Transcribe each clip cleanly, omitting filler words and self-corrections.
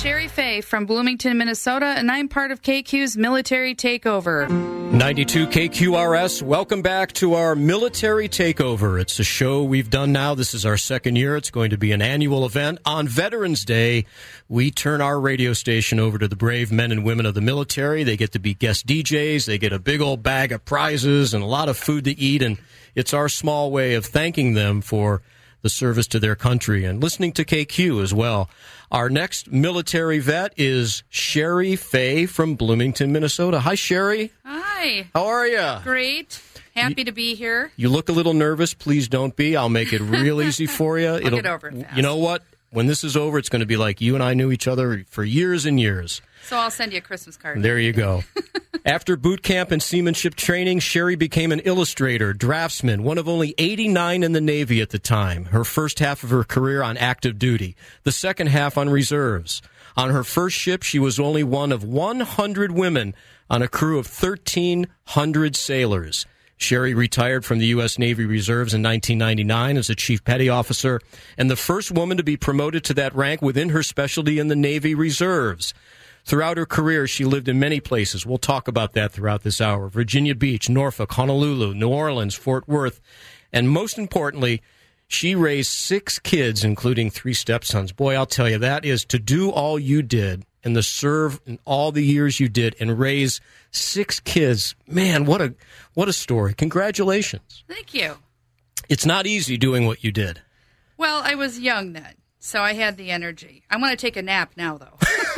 Sherry Fay from Bloomington, Minnesota, and I'm part of KQ's Military Takeover. 92 KQRS, welcome back to our Military Takeover. It's a show we've done now. This is our second year. It's going to be an annual event. On Veterans Day, we turn our radio station over to the brave men and women of the military. They get to be guest DJs. They get a big old bag of prizes and a lot of food to eat, and it's our small way of thanking them for the service to their country and listening to KQ as well. Our next military vet is Sherry Fay from Bloomington, Minnesota. Hi, Sherry. Hi. How are you? Great. Happy to be here. You look a little nervous. Please don't be. I'll make it real easy for you. I'll get over it fast. You know what? When this is over, it's going to be like you and I knew each other for years and years. So I'll send you a Christmas card. There you go. After boot camp and seamanship training, Sherry became an illustrator, draftsman, one of only 89 in the Navy at the time. Her first half of her career on active duty, the second half on reserves. On her first ship, she was only one of 100 women on a crew of 1,300 sailors. Sherry retired from the U.S. Navy Reserves in 1999 as a Chief Petty Officer and the first woman to be promoted to that rank within her specialty in the Navy Reserves. Throughout her career, she lived in many places. We'll talk about that throughout this hour. Virginia Beach, Norfolk, Honolulu, New Orleans, Fort Worth. And most importantly, she raised 6 kids, including 3 stepsons. Boy, I'll tell you, that is to do all you did and to serve in all the years you did and raise 6 kids. Man, what a story. Congratulations. Thank you. It's not easy doing what you did. Well, I was young then, so I had the energy. I want to take a nap now, though.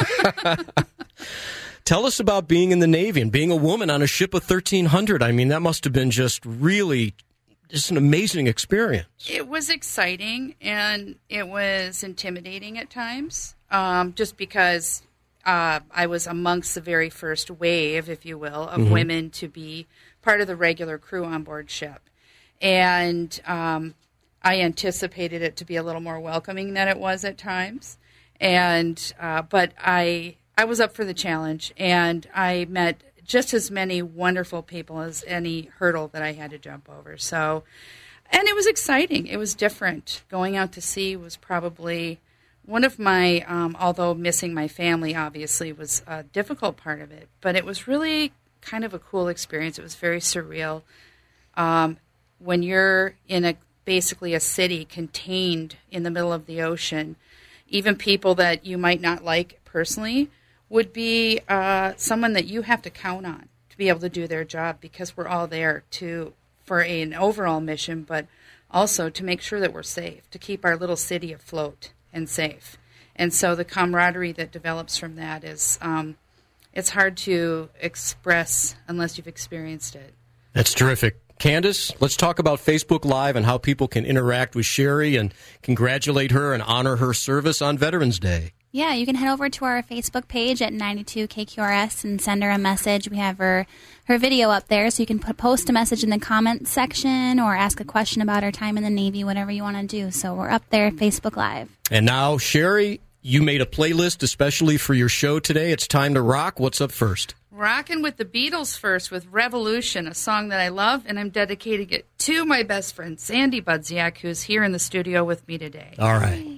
Tell us about being in the Navy and being a woman on a ship of 1,300. I mean, that must have been just an amazing experience. It was exciting, and it was intimidating at times, just because I was amongst the very first wave, if you will, of women to be part of the regular crew on board ship. And I anticipated it to be a little more welcoming than it was at times. And but I was up for the challenge, and I met just as many wonderful people as any hurdle that I had to jump over. So, and it was exciting. It was different. Going out to sea was probably one of my, although missing my family obviously was a difficult part of it, but it was really kind of a cool experience. It was very surreal. When you're in basically a city contained in the middle of the ocean, even people that you might not like personally would be someone that you have to count on to be able to do their job, because we're all there for an overall mission, but also to make sure that we're safe, to keep our little city afloat and safe. And so the camaraderie that develops from that is, it's hard to express unless you've experienced it. That's terrific. Candace, let's talk about Facebook Live and how people can interact with Sherry and congratulate her and honor her service on Veterans Day. Yeah, you can head over to our Facebook page at 92KQRS and send her a message. We have her video up there, so you can post a message in the comments section or ask a question about her time in the Navy, whatever you want to do. So we're up there at Facebook Live. And now, Sherry, you made a playlist especially for your show today. It's time to rock. What's up first? Rocking with the Beatles first with Revolution, a song that I love, and I'm dedicating it to my best friend, Sandy Budziak, who's here in the studio with me today. All right.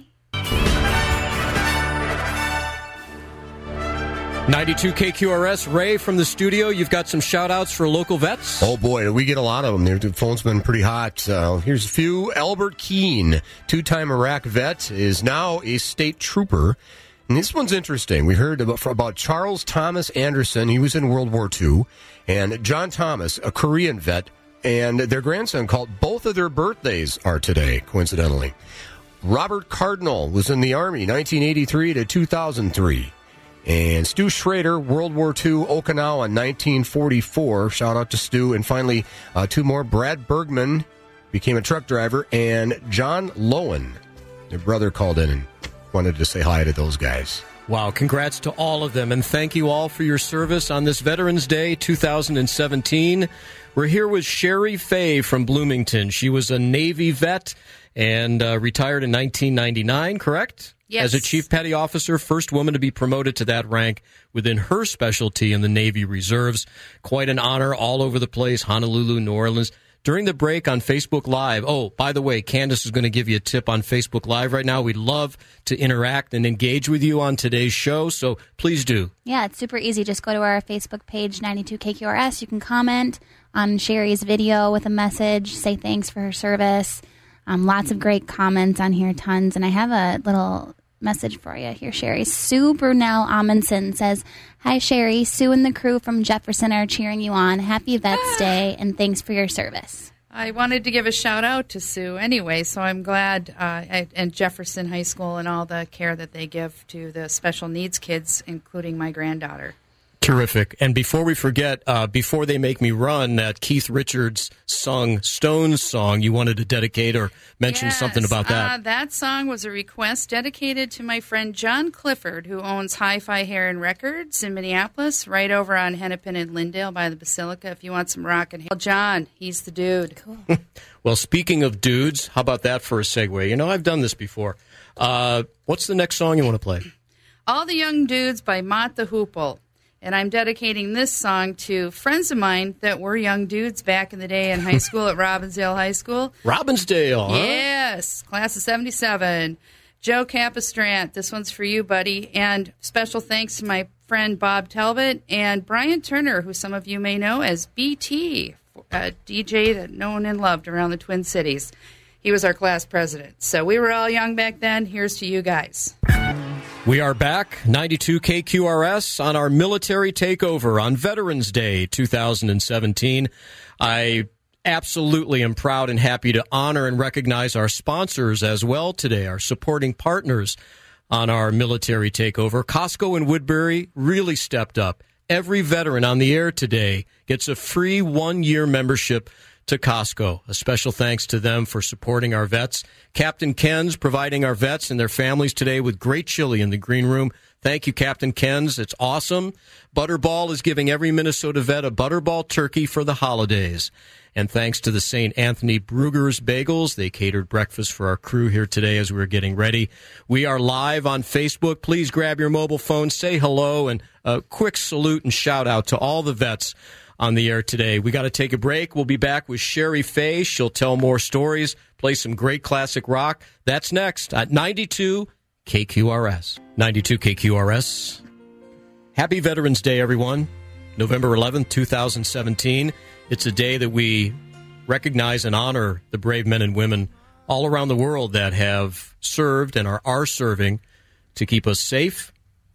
92 KQRS, Ray from the studio. You've got some shout-outs for local vets? Oh, boy, we get a lot of them. The phone's been pretty hot. Here's a few. Albert Keene, 2-time Iraq vet, is now a state trooper. And this one's interesting. We heard about Charles Thomas Anderson. He was in World War II. And John Thomas, a Korean vet, and their grandson called. Both of their birthdays are today, coincidentally. Robert Cardinal was in the Army, 1983 to 2003. And Stu Schrader, World War II, Okinawa, 1944. Shout out to Stu. And finally, 2 more. Brad Bergman became a truck driver. And John Lowen, their brother, called in and wanted to say hi to those guys. Wow, congrats to all of them, and thank you all for your service on this Veterans Day 2017. We're here with Sherry Fay from Bloomington. She was a Navy vet and retired in 1999, correct? Yes. As a Chief Petty Officer, first woman to be promoted to that rank within her specialty in the Navy Reserves. Quite an honor all over the place, Honolulu, New Orleans. during the break on Facebook Live. Oh, by the way, Candace is going to give you a tip on Facebook Live right now. We'd love to interact and engage with you on today's show, so please do. Yeah, it's super easy. Just go to our Facebook page, 92KQRS. You can comment on Sherry's video with a message, say thanks for her service. Lots of great comments on here, tons. And I have a little message for you here, Sherry. Sue Brunel Amundsen says, "Hi, Sherry. Sue and the crew from Jefferson are cheering you on. Happy Vets Day, and thanks for your service." I wanted to give a shout out to Sue anyway, so I'm glad, and Jefferson High School and all the care that they give to the special needs kids, including my granddaughter. Terrific. And before we forget, Before They Make Me Run, that Keith Richards sung Stones song, you wanted to dedicate or mention something about that. That song was a request dedicated to my friend John Clifford, who owns Hi-Fi Hair and Records in Minneapolis, right over on Hennepin and Lyndale by the Basilica. If you want some rock and roll, John, he's the dude. Cool. Well, speaking of dudes, how about that for a segue? You know, I've done this before. What's the next song you want to play? All the Young Dudes by Mott the Hoople. And I'm dedicating this song to friends of mine that were young dudes back in the day in high school at Robbinsdale High School. Robbinsdale, huh? Yes, class of 77. Joe Capistrant, this one's for you, buddy. And special thanks to my friend Bob Talbot and Brian Turner, who some of you may know as BT, a DJ that known and loved around the Twin Cities. He was our class president. So we were all young back then. Here's to you guys. We are back, 92 KQRS, on our military takeover on Veterans Day 2017. I absolutely am proud and happy to honor and recognize our sponsors as well today, our supporting partners on our military takeover. Costco in Woodbury really stepped up. Every veteran on the air today gets a free 1-year membership to Costco. A special thanks to them for supporting our vets. Captain Ken's providing our vets and their families today with great chili in the green room. Thank you, Captain Ken's. It's awesome. Butterball is giving every Minnesota vet a Butterball turkey for the holidays. And thanks to the St. Anthony Brugger's Bagels, they catered breakfast for our crew here today as we were getting ready. We are live on Facebook. Please grab your mobile phone, say hello, and a quick salute and shout out to all the vets on the air today. We got to take a break. We'll be back with Sherry Fay. She'll tell more stories, play some great classic rock. That's next at 92 KQRS. 92 KQRS. Happy Veterans Day, everyone. November 11th, 2017. It's a day that we recognize and honor the brave men and women all around the world that have served and are serving to keep us safe.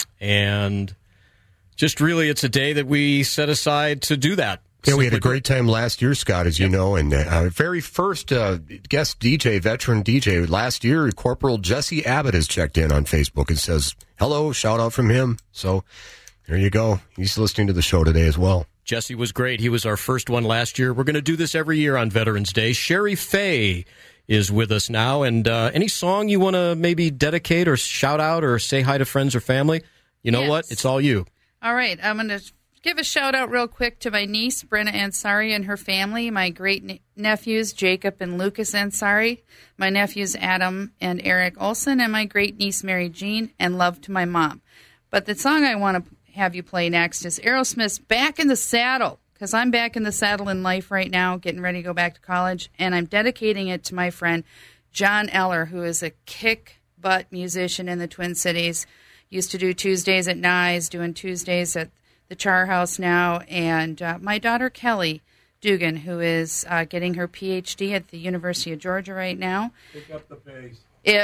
And just really, it's a day that we set aside to do that. Yeah, we had a great time last year, Scott, as you know, and our very first guest DJ, veteran DJ last year, Corporal Jesse Abbott has checked in on Facebook and says, hello, shout out from him. So there you go. He's listening to the show today as well. Jesse was great. He was our first one last year. We're going to do this every year on Veterans Day. Sherry Fay is with us now. And any song you want to maybe dedicate or shout out or say hi to friends or family? You know what? It's all you. All right. I'm going to give a shout out real quick to my niece, Brenna Ansari, and her family, my great nephews, Jacob and Lucas Ansari, my nephews, Adam and Eric Olson, and my great niece, Mary Jean, and love to my mom. But the song I want to have you play next is Aerosmith's Back in the Saddle, because I'm back in the saddle in life right now, getting ready to go back to college, and I'm dedicating it to my friend John Eller, who is a kick-butt musician in the Twin Cities. Used to do Tuesdays at Nye's, doing Tuesdays at the Char House now, and my daughter Kelly Dugan, who is getting her PhD at the University of Georgia right now. Pick up the pace.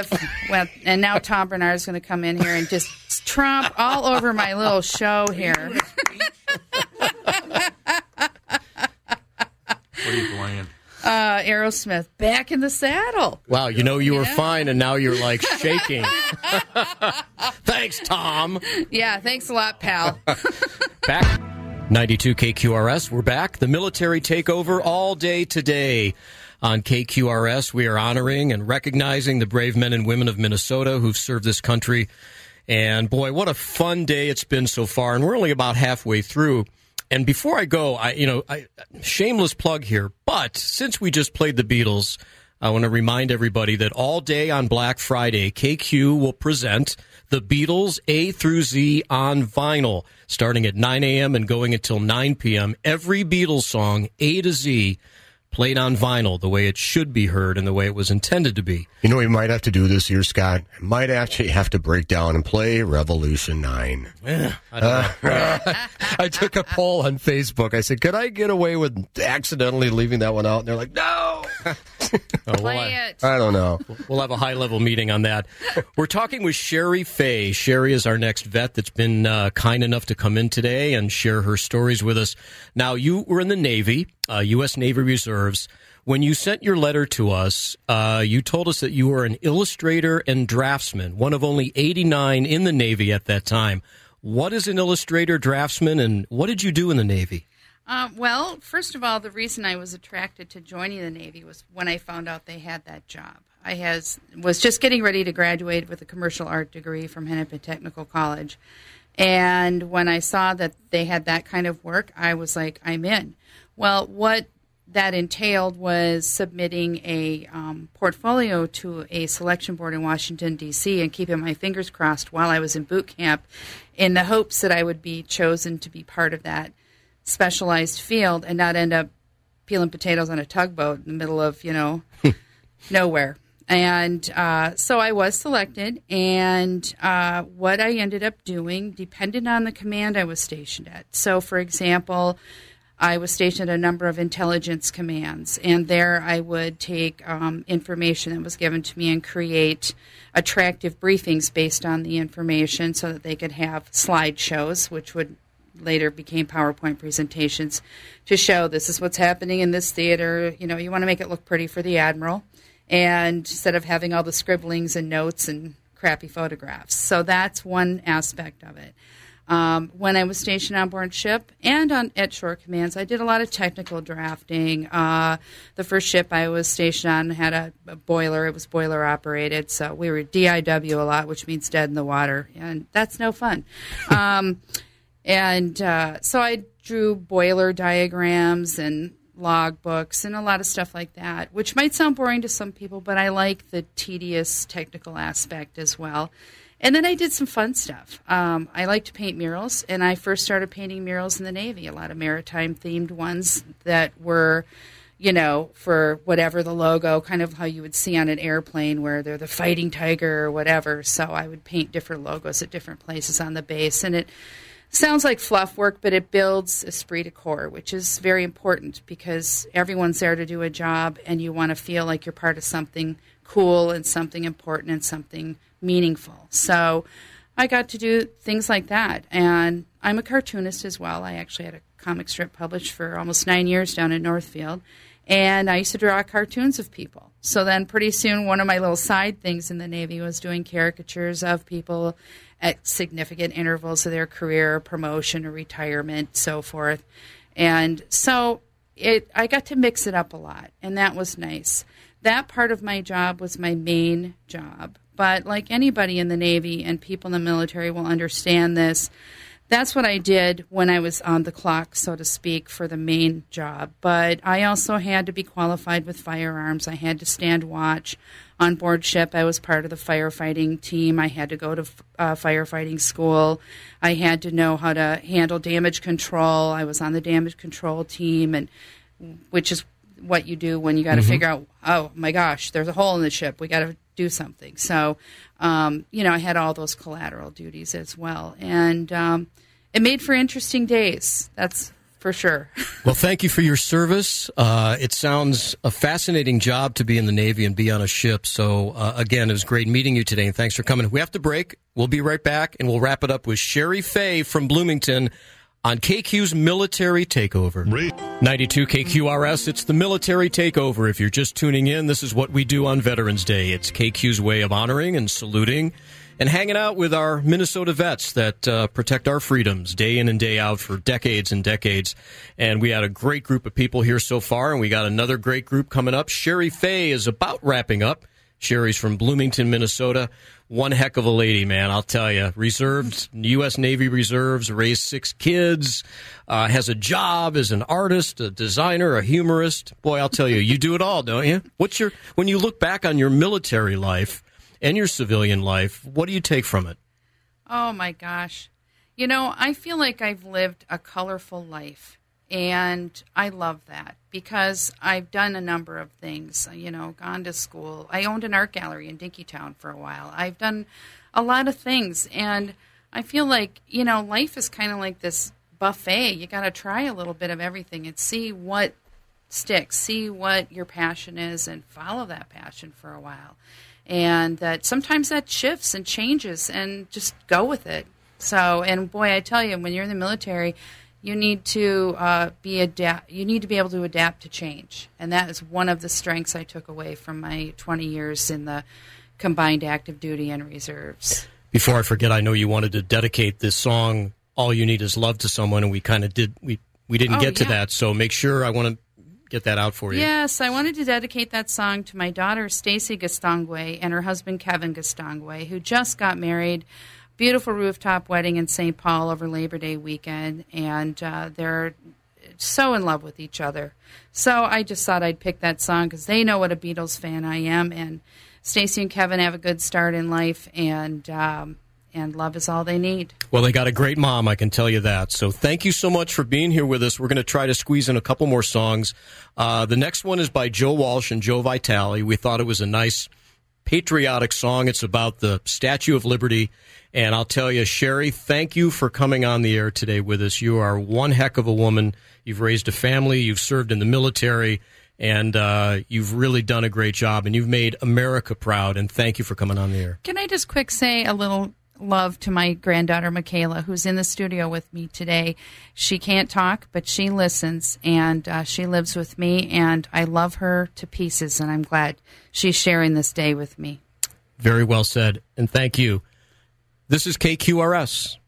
And now Tom Bernard is going to come in here and just tromp all over my little show here. What are you playing? Aerosmith, Back in the Saddle. Wow, you were fine, and now you're like shaking. Thanks, Tom. Yeah, thanks a lot, pal. Back. 92 KQRS, we're back. The military takeover all day today. On KQRS, we are honoring and recognizing the brave men and women of Minnesota who've served this country. And boy, what a fun day it's been so far. And we're only about halfway through. And before I go, shameless plug here, but since we just played the Beatles, I want to remind everybody that all day on Black Friday, KQ will present the Beatles A through Z on vinyl, starting at 9 a.m. and going until 9 p.m. Every Beatles song, A to Z, played on vinyl the way it should be heard and the way it was intended to be. You know, we might have to do this year, Scott. I might actually have to break down and play Revolution 9. I don't know. I took a poll on Facebook. I said, could I get away with accidentally leaving that one out? And they're like, no. Play it. I don't know. We'll have a high-level meeting on that. We're talking with Sherry Fay. Sherry is our next vet that's been kind enough to come in today and share her stories with us. Now, you were in the Navy, U.S. Navy Reserves. When you sent your letter to us, you told us that you were an illustrator and draftsman, one of only 89 in the Navy at that time. What is an illustrator, draftsman, and what did you do in the Navy? Well, first of all, the reason I was attracted to joining the Navy was when I found out they had that job. I was just getting ready to graduate with a commercial art degree from Hennepin Technical College. And when I saw that they had that kind of work, I was like, I'm in. Well, what that entailed was submitting a portfolio to a selection board in Washington, D.C., and keeping my fingers crossed while I was in boot camp in the hopes that I would be chosen to be part of that specialized field and not end up peeling potatoes on a tugboat in the middle of, nowhere. And so I was selected, and what I ended up doing depended on the command I was stationed at. So, for example, I was stationed at a number of intelligence commands, and there I would take information that was given to me and create attractive briefings based on the information so that they could have slideshows, which would later became PowerPoint presentations to show this is what's happening in this theater. You want to make it look pretty for the admiral, and instead of having all the scribblings and notes and crappy photographs. So that's one aspect of it. When I was stationed on board ship and at shore commands, I did a lot of technical drafting. The first ship I was stationed on had a boiler. It was boiler operated, so we were DIW a lot, which means dead in the water, and that's no fun. So I drew boiler diagrams and log books and a lot of stuff like that, which might sound boring to some people, but I like the tedious technical aspect as well. And then I did some fun stuff. I like to paint murals, and I first started painting murals in the Navy, a lot of maritime-themed ones that were, for whatever the logo, kind of how you would see on an airplane where they're the Fighting Tiger or whatever. So I would paint different logos at different places on the base, and it sounds like fluff work, but it builds esprit de corps, which is very important because everyone's there to do a job, and you want to feel like you're part of something cool and something important and something meaningful. So I got to do things like that. And I'm a cartoonist as well. I actually had a comic strip published for almost 9 years down in Northfield. And I used to draw cartoons of people. So then pretty soon one of my little side things in the Navy was doing caricatures of people at significant intervals of their career, promotion or retirement, so forth. And so I got to mix it up a lot, and that was nice. That part of my job was my main job. But like anybody in the Navy and people in the military will understand this, that's what I did when I was on the clock, so to speak, for the main job. But I also had to be qualified with firearms. I had to stand watch on board ship. I was part of the firefighting team. I had to go to firefighting school. I had to know how to handle damage control. I was on the damage control team, and which is what you do when you got to figure out, oh my gosh, there's a hole in the ship. We got to do something. So, I had all those collateral duties as well. And it made for interesting days. That's for sure. Well, thank you for your service. It sounds a fascinating job to be in the Navy and be on a ship. So, again, it was great meeting you today, and thanks for coming. We have to break. We'll be right back, and we'll wrap it up with Sherry Fay from Bloomington on KQ's Military Takeover. 92 KQRS, it's the Military Takeover. If you're just tuning in, this is what we do on Veterans Day. It's KQ's way of honoring and saluting and hanging out with our Minnesota vets that protect our freedoms day in and day out for decades and decades. And we had a great group of people here so far, and we got another great group coming up. Sherry Fay is about wrapping up. Sherry's from Bloomington, Minnesota. One heck of a lady, man, I'll tell you. Reserved, U.S. Navy Reserves, raised 6 kids, has a job as an artist, a designer, a humorist. Boy, I'll tell you, you do it all, don't you? When you look back on your military life and your civilian life, what do you take from it? Oh, my gosh. I feel like I've lived a colorful life. And I love that because I've done a number of things, gone to school. I owned an art gallery in Dinkytown for a while. I've done a lot of things, and I feel like, life is kind of like this buffet. You got to try a little bit of everything and see what sticks, see what your passion is, and follow that passion for a while. And that sometimes that shifts and changes, and just go with it. So, and boy, I tell you, when you're in the military, you need to You need to be able to adapt to change, and that is one of the strengths I took away from my 20 years in the combined active duty and reserves. Before I forget, I know you wanted to dedicate this song, "All You Need Is Love," to someone, and we kind of did. We didn't get to that, so make sure I want to get that out for you. Yes, I wanted to dedicate that song to my daughter Stacy Gastangwe and her husband Kevin Gastangwe, who just got married. Beautiful rooftop wedding in St. Paul over Labor Day weekend, and they're so in love with each other. So I just thought I'd pick that song because they know what a Beatles fan I am, and Stacy and Kevin have a good start in life, and love is all they need. Well, they got a great mom, I can tell you that. So thank you so much for being here with us. We're going to try to squeeze in a couple more songs. The next one is by Joe Walsh and Joe Vitale. We thought it was a nice patriotic song. It's about the Statue of Liberty. And I'll tell you, Sherry, thank you for coming on the air today with us. You are one heck of a woman. You've raised a family. You've served in the military. And you've really done a great job. And you've made America proud. And thank you for coming on the air. Can I just quick say a little love to my granddaughter, Michaela, who's in the studio with me today. She can't talk, but she listens. And she lives with me. And I love her to pieces. And I'm glad she's sharing this day with me. Very well said. And thank you. This is KQRS.